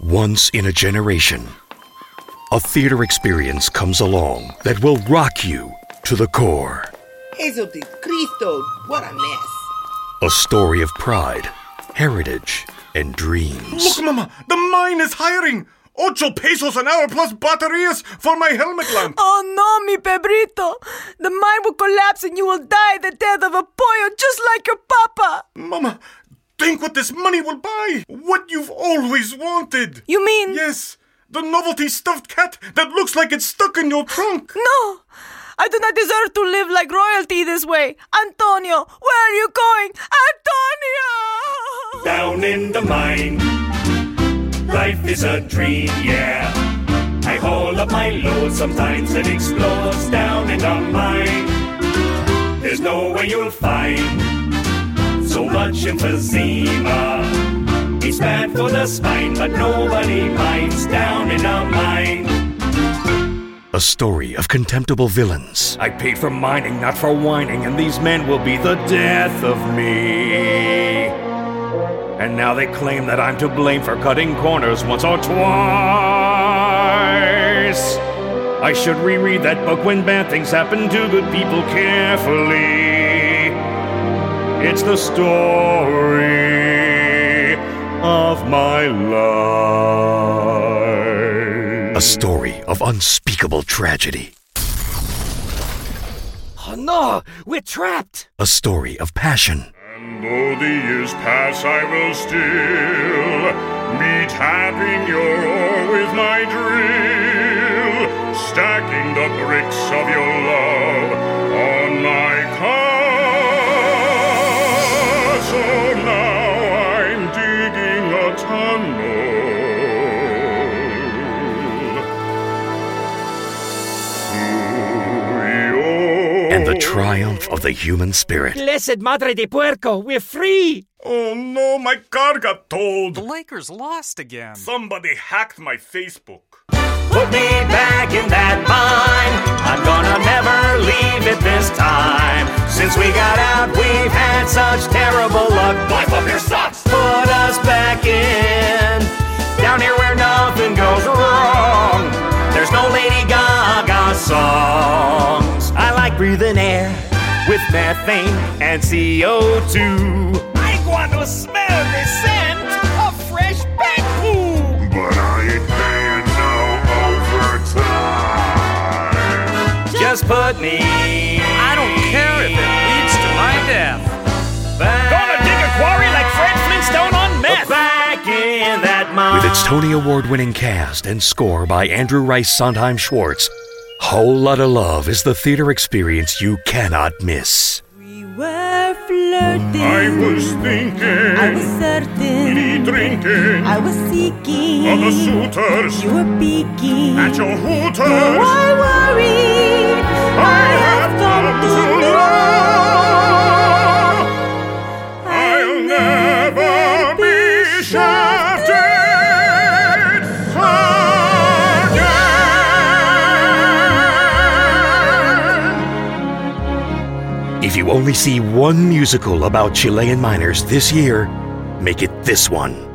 Once in a generation, a theater experience comes along that will rock you to the core. Jesus Cristo, what a mess. A story of pride, heritage, and dreams. Look, Mama, the mine is hiring. 8 pesos an hour plus baterías for my helmet lamp. Oh no, mi Pebrito. The mine will collapse and you will die the death of a pollo just like your papa. Mama, think what this money will buy. What you've always wanted. You mean? Yes, the novelty stuffed cat that looks like it's stuck in your trunk. No, I do not deserve to live like royalty this way. Antonio, where are you going? Antonio! Down in the mine, life is a dream, yeah. I haul up my load, sometimes it explodes down in the mine. There's no way you'll find so much emphysema. It's bad for the spine, but nobody minds down in a mine. A story of contemptible villains. I paid for mining, not for whining, and these men will be the death of me. And now they claim that I'm to blame for cutting corners once or twice. I should reread that book when bad things happen to good people carefully. It's the story of my life. A story of unspeakable tragedy. Oh no, we're trapped. A story of passion. And though the years pass, I will still be tapping your oar with my drill, stacking the bricks of your love on my castle. Now I'm digging a tunnel. And the triumph of the human spirit. Blessed Madre de Puerco, we're free! Oh no, my car got towed. The Lakers lost again. Somebody hacked my Facebook. Put me back in that mine. I'm gonna never leave it this time. Since we got out, we've had such terrible luck. Wipe up your socks. Put us back in. Down here where nothing goes wrong. There's no Lady Gaga songs. I like breathing air with methane and CO2. I want to smell the scent of fresh pet poo. But I ain't paying no overtime. Just put me. I don't care if it leads to my death. Gonna dig a quarry like Fred Flintstone on meth. Back in that mine. With its Tony Award-winning cast and score by Andrew Rice Sondheim Schwartz, Whole Lotta Love is the theater experience you cannot miss. We were flirting. I was thinking. I was certain. Drinking. I was seeking. Other suitors. You were peeking. At your hooters. Why worry? I have come to know. I'll never be shafted again. If you only see one musical about Chilean miners this year, make it this one.